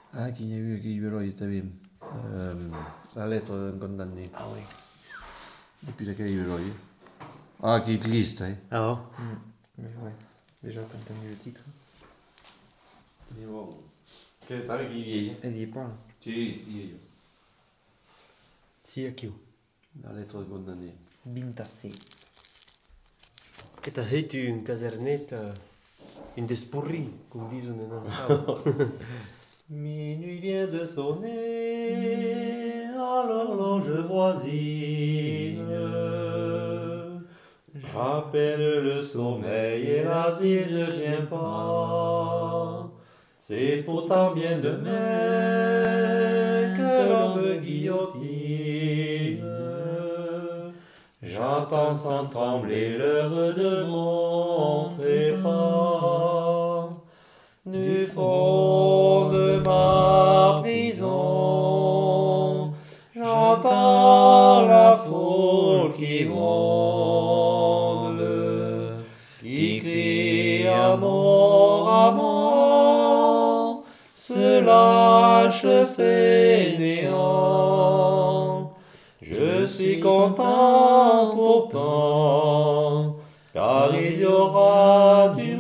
Ah, qu'il y a eu qui lui t'avais la lettre d'un condamné. Ah oui. Depuis laquelle il lui. Ah, qui est triste, hein. Ah Mais ouais, déjà quand t'as mis le titre, Mais bon. Quel est avec qui vieille? elle y est pas. Si, il est. si, aqui o. La lettre d'un condamné. Bintassé. Et t'as eu une casernette, une despurri, comme disent dans le sable. Minuit vient de sonner, alors l'ange voisine. J'appelle le sommeil et l'asile ne vient pas. C'est pourtant bien demain que l'on me guillotine. J'entends sans trembler l'heure de mon trépas. Du fond de ma prison, j'entends la foule qui gronde, qui crie à mort, se lâche fainéant. Je suis content pourtant, car il y aura du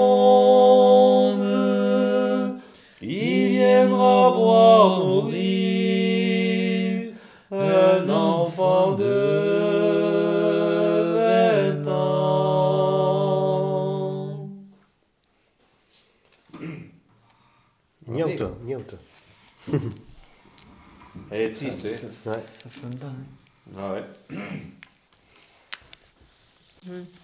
monde qui viendra voir mourir un enfant de 20 ans. Niente, niente. Elle est triste, hein. Ça fait un temps. Hein. Ah ouais. Mm.